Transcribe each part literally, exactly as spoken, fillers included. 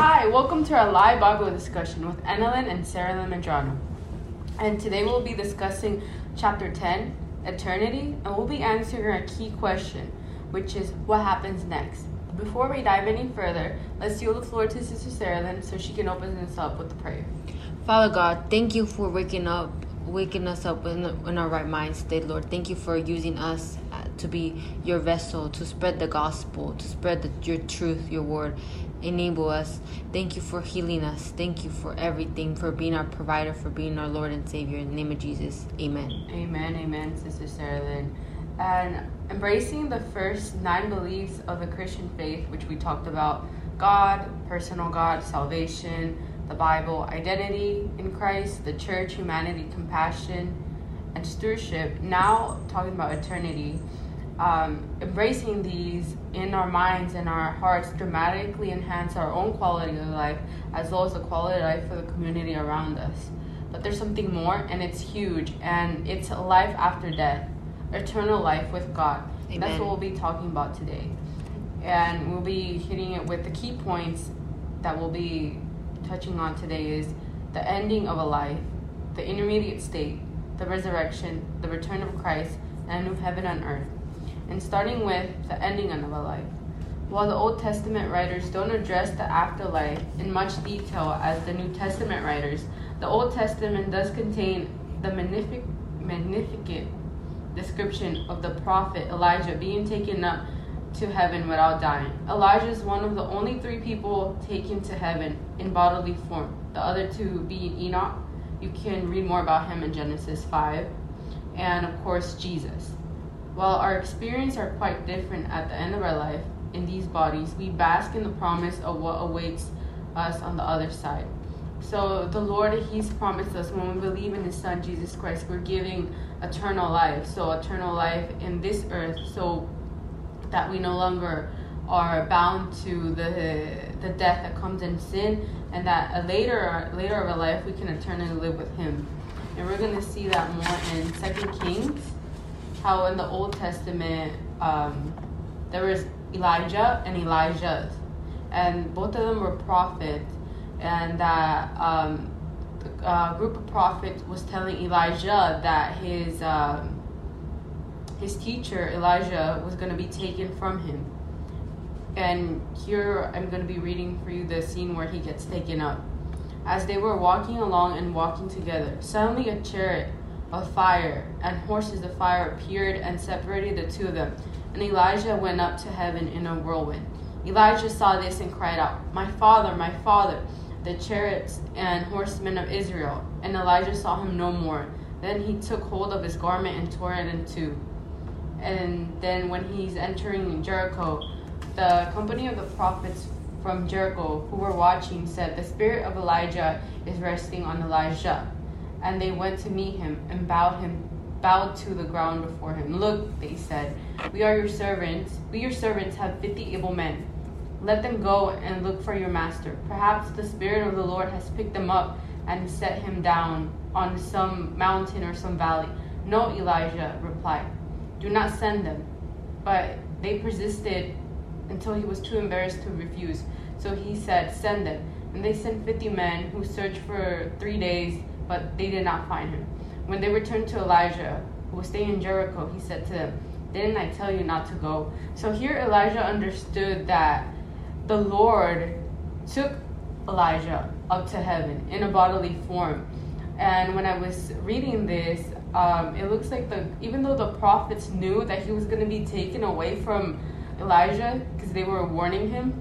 Hi, welcome to our live Bible discussion with Annalyn and Sarah Lynn Medrano. And today we'll be discussing chapter ten, Eternity, and we'll be answering a key question, which is what happens next. Before we dive any further, let's yield the floor to Sister Sarah Lynn so she can open us up with the prayer. Father God, thank you for waking up, waking us up in, in our right minds today, Lord. Thank you for using us to be your vessel, to spread the gospel, to spread the, your truth, your word. Enable us. Thank you for healing us. Thank you for everything, for being our provider, for being our Lord and Savior. In the name of Jesus, amen. Amen, amen, Sister Sarah Lynn. And embracing the first nine beliefs of the Christian faith, which we talked about: God, personal God, salvation, the Bible, identity in Christ, the church, humanity, compassion, and stewardship. Now talking about eternity. Um, embracing these in our minds and our hearts dramatically enhance our own quality of life, as well as the quality of life for the community around us. But there's something more, and it's huge, and it's life after death, eternal life with God. Amen. That's what we'll be talking about today. And we'll be hitting it with the key points that we'll be touching on today is the ending of a life, the intermediate state, the resurrection, the return of Christ, and a new heaven and earth. And starting with the ending of a life. While the Old Testament writers don't address the afterlife in much detail as the New Testament writers, the Old Testament does contain the magnific- magnificent description of the prophet Elijah being taken up to heaven without dying. Elijah is one of the only three people taken to heaven in bodily form, the other two being Enoch. You can read more about him in Genesis five. And of course, Jesus. While our experiences are quite different at the end of our life in these bodies, we bask in the promise of what awaits us on the other side. So the Lord, He's promised us when we believe in His Son, Jesus Christ, we're giving eternal life. So eternal life in this earth, so that we no longer are bound to the the death that comes in sin, and that a later later of our life we can eternally live with Him. And we're going to see that more in Second Kings. How in the Old Testament, um, there was Elijah and Elijah, and both of them were prophets, and that um, a group of prophets was telling Elijah that his um, his teacher Elijah was going to be taken from him. And here I'm going to be reading for you the scene where he gets taken up. As they were walking along and walking together, suddenly a chariot of fire and horses of fire appeared and separated the two of them. And Elijah went up to heaven in a whirlwind. Elijah saw this and cried out, "My father, my father, the chariots and horsemen of Israel." And Elijah saw him no more. Then he took hold of his garment and tore it in two. And then when he's entering Jericho, the company of the prophets from Jericho who were watching said, "The spirit of Elijah is resting on Elijah." And they went to meet him and bowed him, bowed to the ground before him. "Look," they said, "we are your servants. We, your servants, have fifty able men. Let them go and look for your master. Perhaps the Spirit of the Lord has picked him up and set him down on some mountain or some valley." "No," Elijah replied, "do not send them." But they persisted until he was too embarrassed to refuse. So he said, "Send them." And they sent fifty men who searched for three days, but they did not find him. When they returned to Elijah, who was staying in Jericho, he said to them, "Didn't I tell you not to go?" So here Elijah understood that the Lord took Elijah up to heaven in a bodily form. And when I was reading this, um, it looks like the even though the prophets knew that he was going to be taken away from Elijah because they were warning him,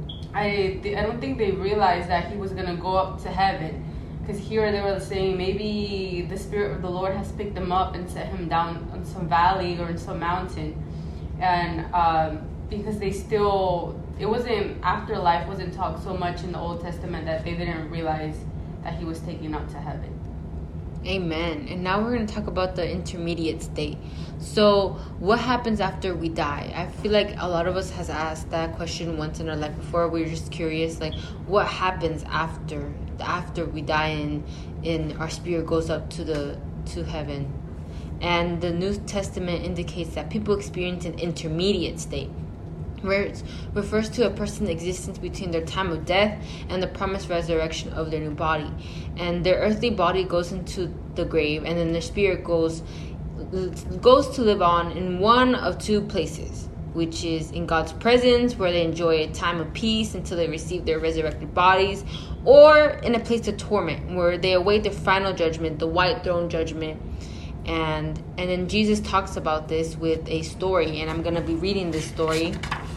I, I don't think they realized that he was going to go up to heaven. Because here they were saying maybe the Spirit of the Lord has picked him up and set him down on some valley or in some mountain. And um, because they still, it wasn't, afterlife wasn't talked so much in the Old Testament that they didn't realize that he was taken up to heaven. Amen. And now we're going to talk about the intermediate state. So what happens after we die? I feel like a lot of us has asked that question once in our life before. We were just curious, like, what happens after after we die and, and our spirit goes up to the to heaven? And the New Testament indicates that people experience an intermediate state, refers to a person's existence between their time of death and the promised resurrection of their new body. And their earthly body goes into the grave, and then their spirit goes goes to live on in one of two places, which is in God's presence, where they enjoy a time of peace until they receive their resurrected bodies, or in a place of torment, where they await their final judgment, the white throne judgment. And and then Jesus talks about this with a story, and I'm going to be reading this story.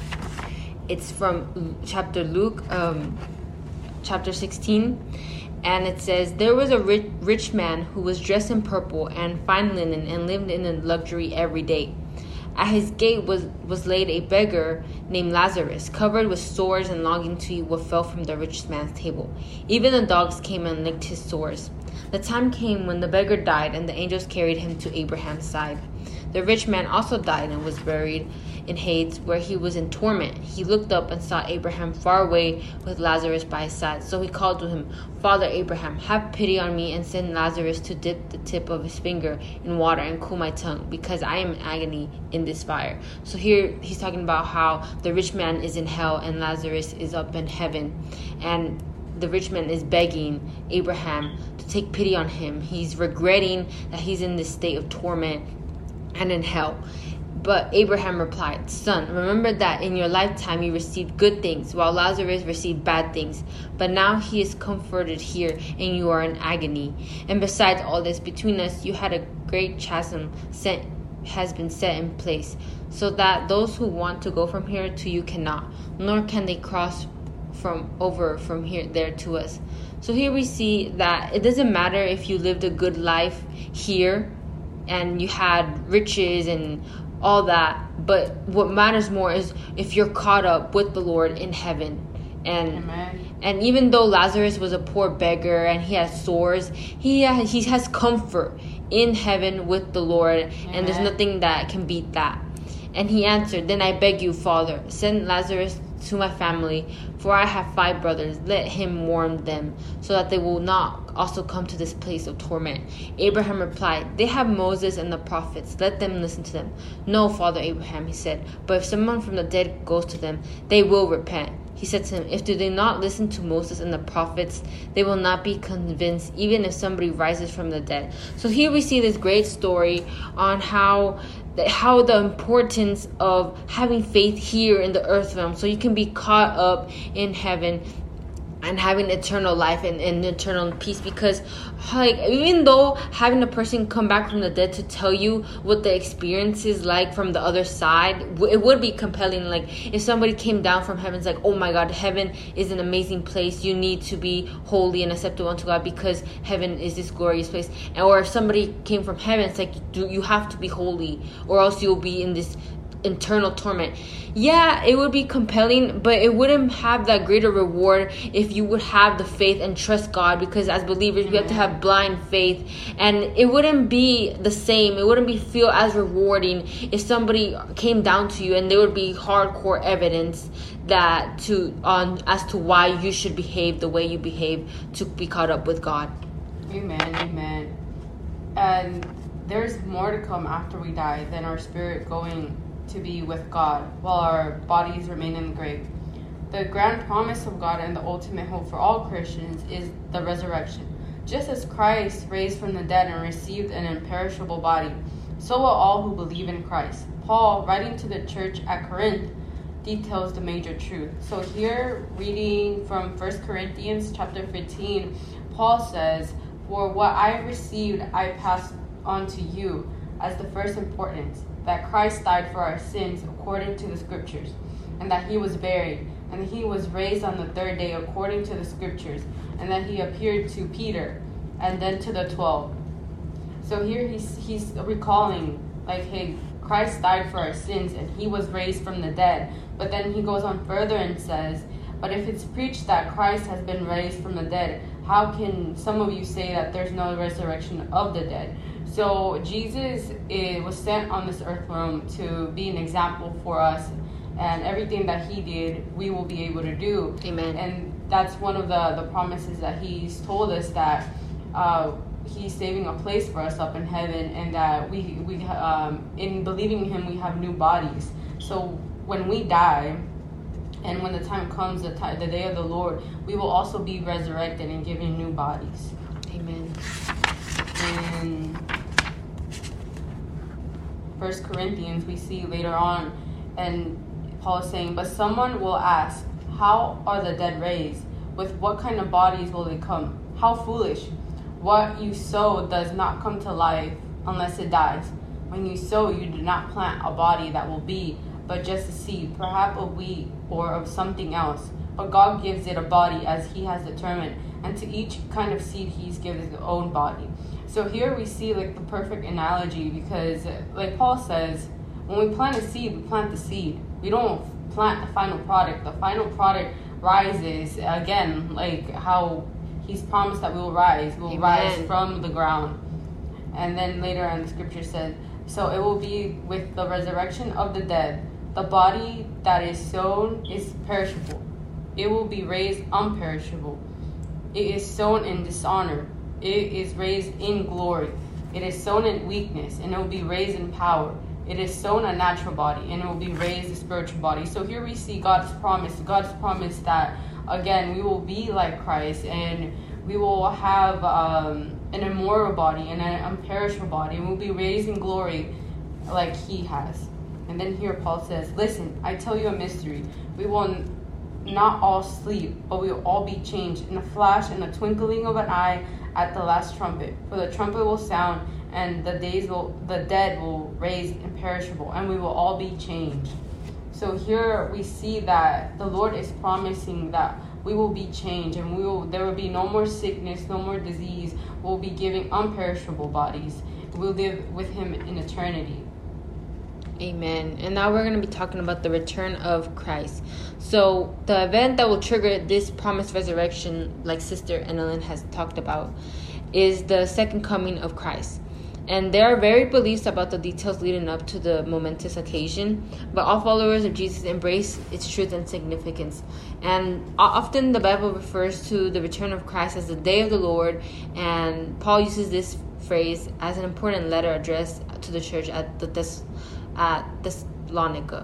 It's from chapter Luke, um, chapter sixteen, and it says, "There was a rich, rich man who was dressed in purple and fine linen and lived in luxury every day. At his gate was, was laid a beggar named Lazarus, covered with sores and longing to eat what fell from the rich man's table. Even the dogs came and licked his sores. The time came when the beggar died, and the angels carried him to Abraham's side. The rich man also died and was buried in Hades, where he was in torment. He looked up and saw Abraham far away with Lazarus by his side. So he called to him, 'Father Abraham, have pity on me and send Lazarus to dip the tip of his finger in water and cool my tongue, because I am in agony in this fire.'" So here he's talking about how the rich man is in hell and Lazarus is up in heaven. And the rich man is begging Abraham to take pity on him. He's regretting that he's in this state of torment and in hell. But Abraham replied, "Son, remember that in your lifetime you received good things, while Lazarus received bad things. But now he is comforted here, and you are in agony. And besides all this, between us you had a great chasm set, has been set in place, so that those who want to go from here to you cannot, nor can they cross from over from here there to us." So here we see that it doesn't matter if you lived a good life here and you had riches and all that, but what matters more is if you're caught up with the Lord in heaven. And Amen. And even though Lazarus was a poor beggar and he has sores, he has, he has comfort in heaven with the Lord. Amen. And there's nothing that can beat that. And he answered, "Then I beg you, Father, send Lazarus to my family, for I have five brothers. Let him warn them, so that they will not also come to this place of torment." Abraham replied, "They have Moses and the prophets. Let them listen to them." "No, Father Abraham," he said, "but if someone from the dead goes to them, they will repent." He said to him, "If do they not listen to Moses and the prophets, they will not be convinced, even if somebody rises from the dead." So here we see this great story on how how the importance of having faith here in the earth realm, so you can be caught up in heaven and having eternal life and, and eternal peace. Because like even though having a person come back from the dead to tell you what the experience is like from the other side, it would be compelling. Like if somebody came down from heaven, it's like, "Oh my God, heaven is an amazing place. You need to be holy and acceptable unto God, because heaven is this glorious place." And or if somebody came from heaven, it's like, you have to be holy or else you'll be in this internal torment. Yeah, it would be compelling, but it wouldn't have that greater reward if you would have the faith and trust God, because as believers we have to have blind faith, and it wouldn't be the same. It wouldn't be feel as rewarding if somebody came down to you and there would be hardcore evidence that to on as to why you should behave the way you behave to be caught up with God. Amen, amen. And there's more to come after we die than our spirit going to be with God while our bodies remain in the grave. The grand promise of God and the ultimate hope for all Christians is the resurrection. Just as Christ raised from the dead and received an imperishable body, so will all who believe in Christ. Paul, writing to the church at Corinth, details the major truth. So here, reading from First Corinthians chapter fifteen, Paul says, "For what I received I passed on to you as the first importance, that Christ died for our sins according to the scriptures, and that he was buried, and that he was raised on the third day according to the scriptures, and that he appeared to Peter and then to the twelve." So here he's he's recalling, like, hey, Christ died for our sins and he was raised from the dead. But then he goes on further and says, "But if it's preached that Christ has been raised from the dead, how can some of you say that there's no resurrection of the dead?" So Jesus it, was sent on this earth realm to be an example for us, and everything that he did, we will be able to do. Amen. And that's one of the, the promises that he's told us, that uh, he's saving a place for us up in heaven, and that we, we um, in believing in him, we have new bodies. So when we die, and when the time comes, the, time, the day of the Lord, we will also be resurrected and given new bodies. Amen. In First Corinthians, we see later on, and Paul is saying, but someone will ask, how are the dead raised? With what kind of bodies will they come? How foolish! What you sow does not come to life unless it dies. When you sow, you do not plant a body that will be, but just a seed, perhaps of wheat or of something else. But God gives it a body as he has determined, and to each kind of seed he's given his own body. So here we see like the perfect analogy, because like Paul says, when we plant a seed, we plant the seed. We don't plant the final product. The final product rises again, like how he's promised that we will rise. We will Amen. rise from the ground. And then later on the scripture says, so it will be with the resurrection of the dead. The body that is sown is perishable. It will be raised unperishable. It is sown in dishonor. It is raised in glory. It is sown in weakness, and it will be raised in power. It is sown a natural body, and it will be raised a spiritual body. So here we see God's promise. God's promise that, again, we will be like Christ, and we will have um, an immortal body and an imperishable body, and we'll be raised in glory like he has. And then here Paul says, listen, I tell you a mystery. We will n- not all sleep, but we will all be changed in a flash, in the twinkling of an eye, at the last trumpet. For the trumpet will sound, and the days will, the dead will raise imperishable, and we will all be changed. So here we see that the Lord is promising that we will be changed, and we will. There will be no more sickness, no more disease. We'll be giving unperishable bodies. We'll live with him in eternity. Amen. And now we're going to be talking about the return of Christ. So the event that will trigger this promised resurrection, like Sister Annalyn has talked about, is the second coming of Christ. And there are varied beliefs about the details leading up to the momentous occasion, but all followers of Jesus embrace its truth and significance. And often the Bible refers to the return of Christ as the day of the Lord, and Paul uses this phrase as an important letter addressed to the church at the Thess- at Thessalonica.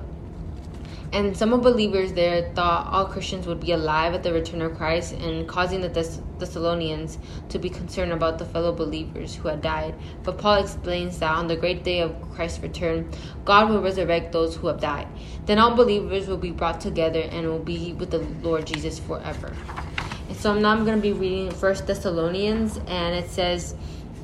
And some of believers there thought all Christians would be alive at the return of Christ, and causing the Thess- Thessalonians to be concerned about the fellow believers who had died. But Paul explains that on the great day of Christ's return, God will resurrect those who have died. Then all believers will be brought together and will be with the Lord Jesus forever. And so now I'm going to be reading First Thessalonians, and it says,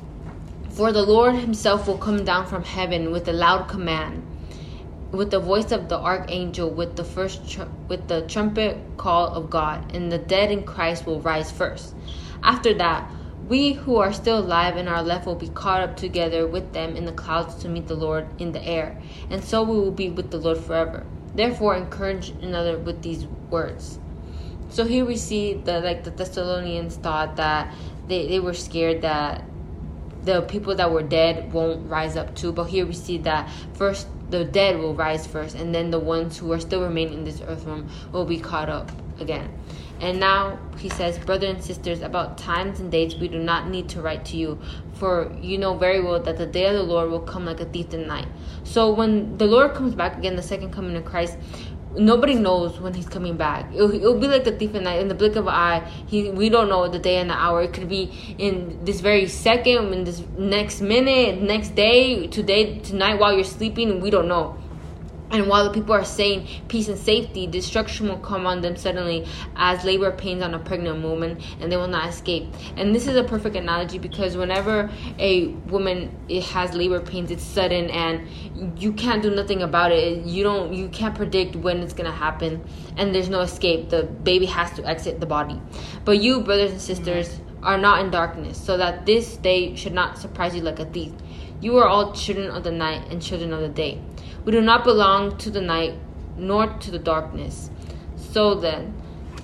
for the Lord himself will come down from heaven with a loud command, with the voice of the archangel, with the first tr- with the trumpet call of God, and the dead in Christ will rise first. After that, we who are still alive and are left will be caught up together with them in the clouds to meet the Lord in the air, and so we will be with the Lord forever. Therefore, encourage another with these words. So here we see that, like, the Thessalonians thought that they, they were scared that the people that were dead won't rise up too. But here we see that first the dead will rise first, and then the ones who are still remaining in this earth realm will be caught up again. And now he says, brothers and sisters, about times and dates we do not need to write to you, for you know very well that the day of the Lord will come like a thief in the night. So when the Lord comes back again, the second coming of Christ, nobody knows when he's coming back. It'll, it'll be like the thief in the night. In the blink of an eye, he, we don't know the day and the hour. It could be in this very second, in this next minute, next day, today, tonight, while you're sleeping. We don't know. And while the people are saying peace and safety, destruction will come on them suddenly as labor pains on a pregnant woman, and they will not escape. And this is a perfect analogy, because whenever a woman it has labor pains, it's sudden and you can't do nothing about it. You don't, you can't predict when it's gonna happen, and there's no escape. The baby has to exit the body. But you, brothers and sisters, mm-hmm. are not in darkness, so that this day should not surprise you like a thief. You are all children of the night and children of the day. We do not belong to the night, nor to the darkness. So then,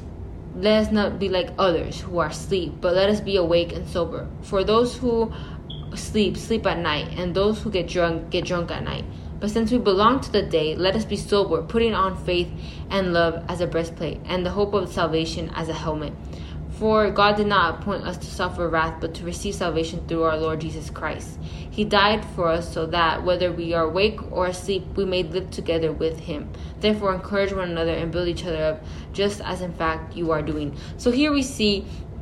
let us not be like others who are asleep, but let us be awake and sober. For those who sleep, sleep at night, and those who get drunk, get drunk at night. But since we belong to the day, let us be sober, putting on faith and love as a breastplate, and the hope of salvation as a helmet. For God did not appoint us to suffer wrath, but to receive salvation through our Lord Jesus Christ. He died for us so that, whether we are awake or asleep, we may live together with him. Therefore, encourage one another and build each other up, just as in fact you are doing. So here we see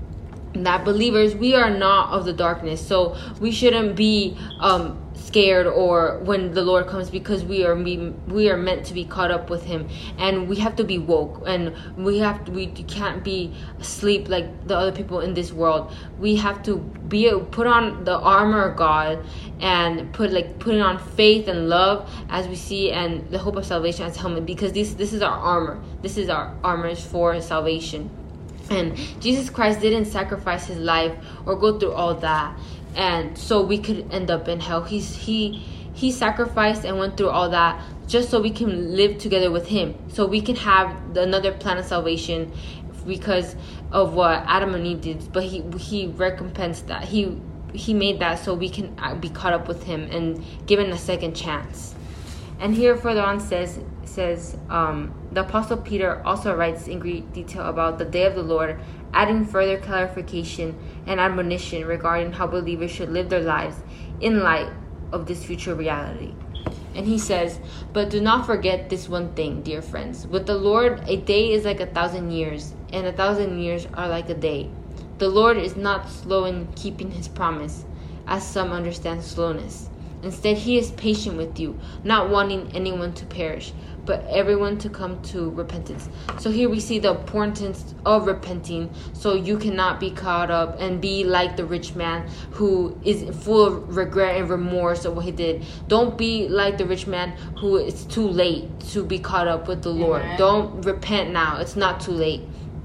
that believers, we are not of the darkness. So we shouldn't be um, scared or when the Lord comes, because we are we, we are meant to be caught up with him, and we have to be woke, and we have to we can't be asleep like the other people in this world. We have to be put on the armor of God and put like putting on faith and love, as we see, and the hope of salvation as helmet, because this this is our armor. This is our armor for salvation. And Jesus Christ didn't sacrifice his life or go through all that, and so we could end up in hell. He's he he sacrificed and went through all that just so we can live together with him, so we can have the, another plan of salvation, because of what Adam and Eve did. But he he recompensed that. He he made that so we can be caught up with him and given a second chance. And here further on says says um, the Apostle Peter also writes in great detail about the day of the Lord, adding further clarification and admonition regarding how believers should live their lives in light of this future reality. And he says, but do not forget this one thing, dear friends. With the Lord, a day is like a thousand years, and a thousand years are like a day. The Lord is not slow in keeping his promise, as some understand slowness. Instead, he is patient with you, not wanting anyone to perish, but everyone to come to repentance. So here we see the importance of repenting, so you cannot be caught up and be like the rich man who is full of regret and remorse of what he did. Don't be like the rich man who it's too late to be caught up with the Lord. Amen. Don't repent now. It's not too late.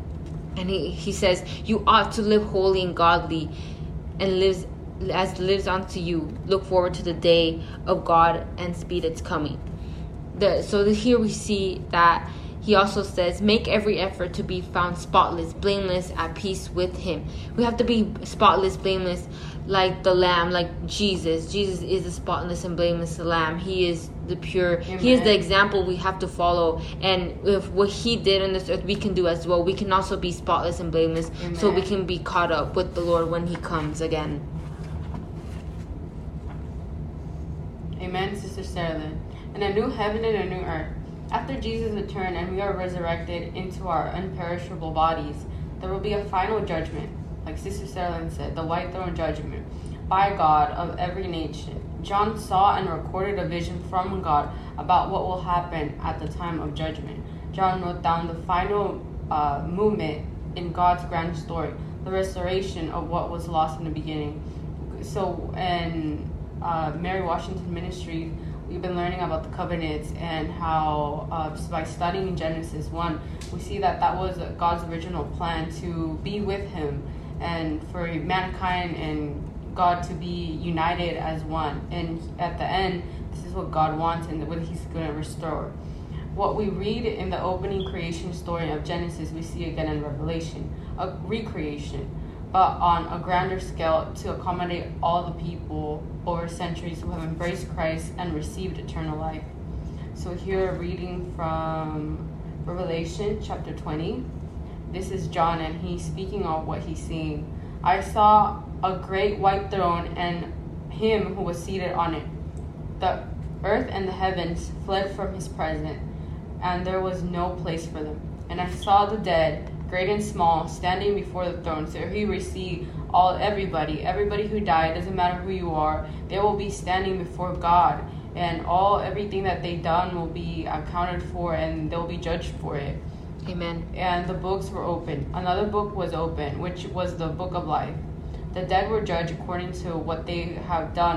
And he, he says, you ought to live holy and godly and lives as lives unto you. Look forward to the day of God and speed its coming. The, so the, here we see that he also says, make every effort to be found spotless, blameless, at peace with him. We have to be spotless, blameless, like the Lamb, like Jesus. Jesus is the spotless and blameless Lamb. He is the pure. Amen. He is the example we have to follow. And if what he did on this earth, we can do as well. We can also be spotless and blameless. Amen. So we can be caught up with the Lord when he comes again. Amen, Sister Sarah Lynn. And a new heaven and a new earth. After Jesus' return and we are resurrected into our imperishable bodies, there will be a final judgment, like Sister Sarah Lynn said, the white throne judgment, by God of every nation. John saw and recorded a vision from God about what will happen at the time of judgment. John wrote down the final uh, movement in God's grand story, the restoration of what was lost in the beginning. So, and Uh, Mary Washington Ministries, we've been learning about the covenants and how uh, by studying Genesis one, we see that that was God's original plan to be with him and for mankind and God to be united as one. And at the end, this is what God wants and what he's going to restore. What we read in the opening creation story of Genesis, we see again in Revelation, a recreation, but on a grander scale to accommodate all the people over centuries who have embraced Christ and received eternal life. So here, reading from Revelation chapter twenty, this is John, and he's speaking of what he's seeing. I saw a great white throne and him who was seated on it. The earth and the heavens fled from his presence, and there was no place for them. And I saw the dead, great and small, standing before the throne. So here we see all everybody, everybody who died, doesn't matter who you are, they will be standing before God, and all everything that they done will be accounted for, and they'll be judged for it. Amen. And the books were open. Another book was open, which was the book of life. The dead were judged according to what they have done,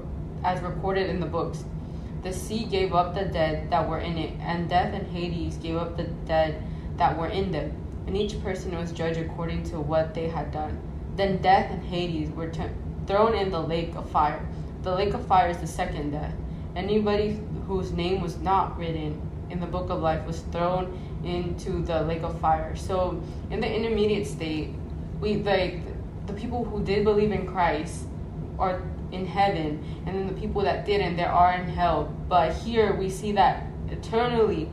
as recorded in the books. The sea gave up the dead that were in it, and death and Hades gave up the dead that were in them. And each person was judged according to what they had done. Then death and Hades were t- thrown in the lake of fire. The lake of fire is the second death. Anybody whose name was not written in the book of life was thrown into the lake of fire. So in the intermediate state, we like the people who did believe in Christ are in heaven, and then the people that didn't, they are in hell. But here we see that eternally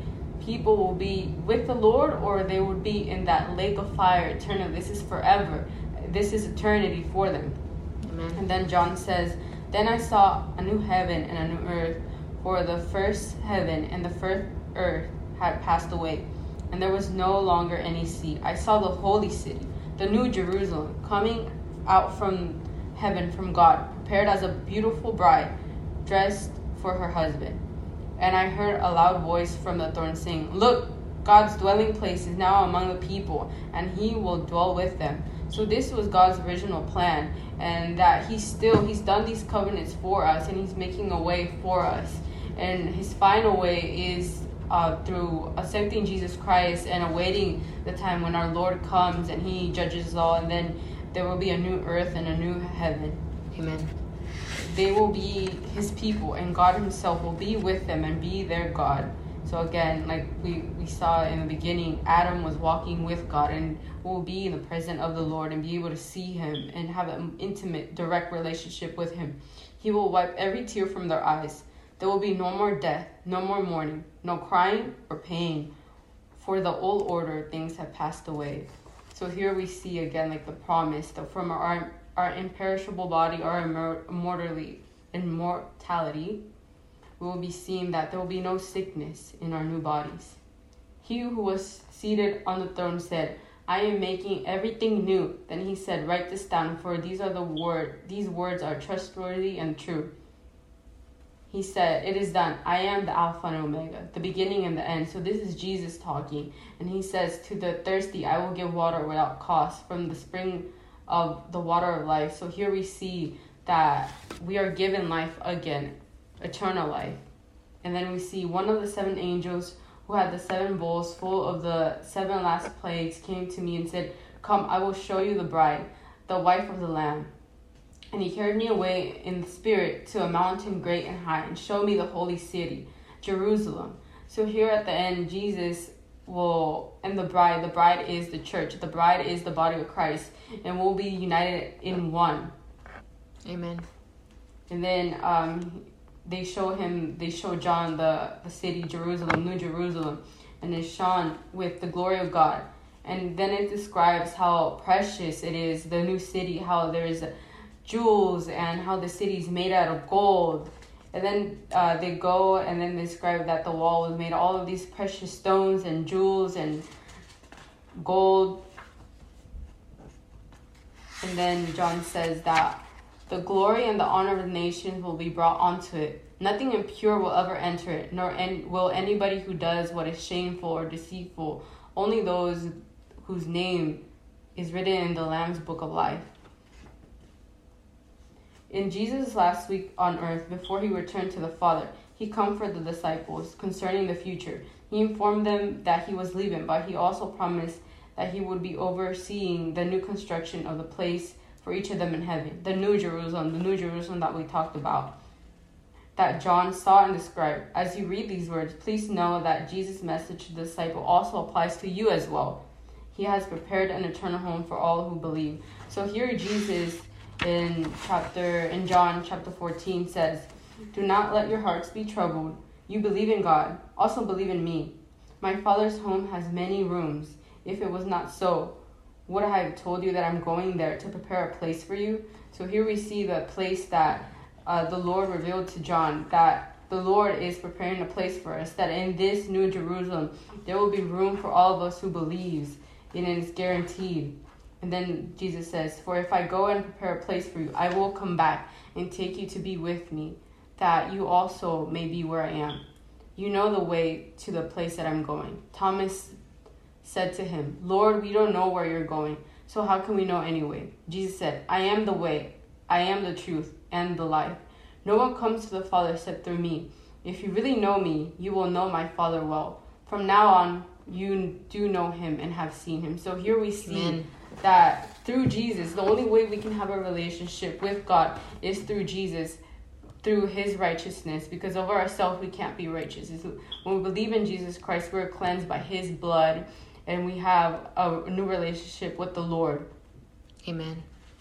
people will be with the Lord, or they would be in that lake of fire eternally. This is forever. This is eternity for them. Amen. And then John says, then I saw a new heaven and a new earth, for the first heaven and the first earth had passed away, and there was no longer any sea. I saw the holy city, the new Jerusalem, coming out from heaven from God, prepared as a beautiful bride, dressed for her husband. And I heard a loud voice from the throne saying, look, God's dwelling place is now among the people, and he will dwell with them. So this was God's original plan, and that he's still, he's done these covenants for us, and he's making a way for us. And his final way is uh, through accepting Jesus Christ and awaiting the time when our Lord comes and he judges all, and then there will be a new earth and a new heaven. Amen. They will be his people, and God himself will be with them and be their God. So again, like we, we saw in the beginning, Adam was walking with God and will be in the presence of the Lord and be able to see him and have an intimate, direct relationship with him. He will wipe every tear from their eyes. There will be no more death, no more mourning, no crying or pain, for the old order things have passed away. So here we see again like the promise that from our our imperishable body, our immortality, immortality, we will be seeing that there will be no sickness in our new bodies. He who was seated on the throne said, I am making everything new. Then he said, write this down, for these are the word these words are trustworthy and true. He said, it is done. I am the Alpha and Omega, the beginning and the end. So this is Jesus talking. And he says, to the thirsty, I will give water without cost from the spring of the water of life. So here we see that we are given life again, eternal life. And then we see one of the seven angels who had the seven bowls full of the seven last plagues came to me and said, come, I will show you the bride, the wife of the Lamb. And he carried me away in the spirit to a mountain great and high, and showed me the holy city, Jerusalem. So here at the end, Jesus will, and the bride, the bride is the church. The bride is the body of Christ, and we'll be united in one. Amen. And then um, they show him, they show John the, the city, Jerusalem, New Jerusalem, and it's shone with the glory of God. And then it describes how precious it is, the new city, how there's jewels, and how the city is made out of gold. And then uh, they go and then describe that the wall was made of all of these precious stones and jewels and gold. And then John says that the glory and the honor of the nations will be brought onto it. Nothing impure will ever enter it, nor en- will anybody who does what is shameful or deceitful. Only those whose name is written in the Lamb's book of life. In Jesus' last week on earth, before he returned to the Father, he comforted the disciples concerning the future. He informed them that he was leaving, but he also promised that he would be overseeing the new construction of the place for each of them in heaven, the New Jerusalem, the New Jerusalem that we talked about, that John saw and described. As you read these words, please know that Jesus' message to the disciple also applies to you as well. He has prepared an eternal home for all who believe. So here Jesus in chapter in John chapter fourteen says, do not let your hearts be troubled. You believe in God, also believe in me. My Father's home has many rooms. If it was not so, would I have told you that I'm going there to prepare a place for you? So here we see the place that uh, the Lord revealed to John, that the Lord is preparing a place for us, that in this New Jerusalem there will be room for all of us who believes, and it is guaranteed. And then Jesus says, for if I go and prepare a place for you, I will come back and take you to be with me, that you also may be where I am. You know the way to the place that I'm going. Thomas said to him, Lord, we don't know where you're going, so how can we know anyway? Jesus said, I am the way, I am the truth, and the life. No one comes to the Father except through me. If you really know me, you will know my Father well. From now on, you do know him and have seen him. So here we see Amen. That through Jesus, the only way we can have a relationship with God is through Jesus, through his righteousness, because over ourselves we can't be righteous. When we believe in Jesus Christ, we're cleansed by his blood, and we have a new relationship with the Lord. Amen.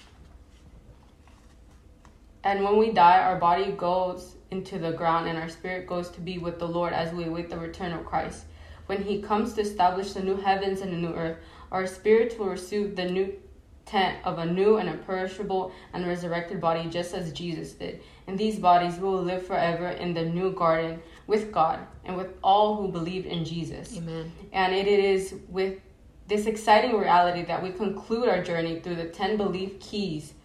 And when we die, our body goes into the ground and our spirit goes to be with the Lord as we await the return of Christ. When he comes to establish the new heavens and the new earth, our spirits will receive the new tent of a new and imperishable and resurrected body, just as Jesus did. In these bodies, we will live forever in the new garden with God and with all who believed in Jesus. Amen. And it is with this exciting reality that we conclude our journey through the ten belief keys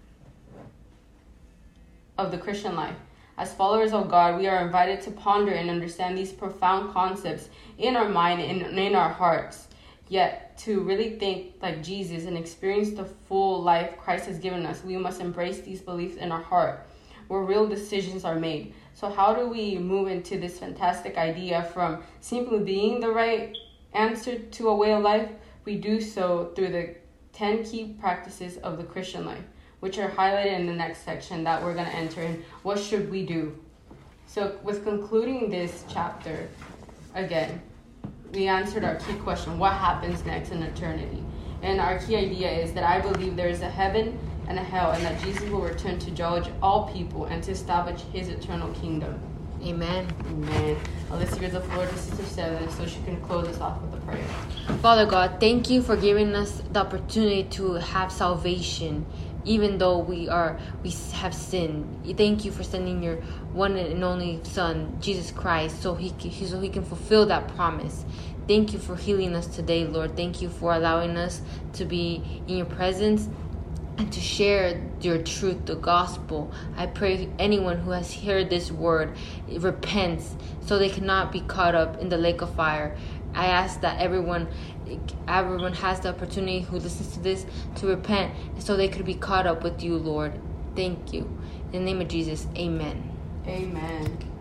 of the Christian life. As followers of God, we are invited to ponder and understand these profound concepts in our mind and in our hearts. Yet, to really think like Jesus and experience the full life Christ has given us, we must embrace these beliefs in our heart, where real decisions are made. So how do we move into this fantastic idea from simply being the right answer to a way of life? We do so through the ten key practices of the Christian life, which are highlighted in the next section that we're going to enter in. What should we do? So with concluding this chapter, again, we answered our key question: what happens next in eternity? And our key idea is that I believe there is a heaven and a hell, and that Jesus will return to judge all people and to establish his eternal kingdom. Amen. Amen. Alyssa gives the floor to Sister Seven so she can close us off with a prayer. Father God, thank you for giving us the opportunity to have salvation, even though we are we have sinned. Thank you for sending your one and only Son, Jesus Christ, so he can, so he can fulfill that promise. Thank you for healing us today, Lord. Thank you for allowing us to be in your presence and to share your truth, the gospel. I pray anyone who has heard this word repents so they cannot be caught up in the lake of fire. I ask that everyone everyone has the opportunity who listens to this to repent so they could be caught up with you, Lord. Thank you. In the name of Jesus, amen. Amen.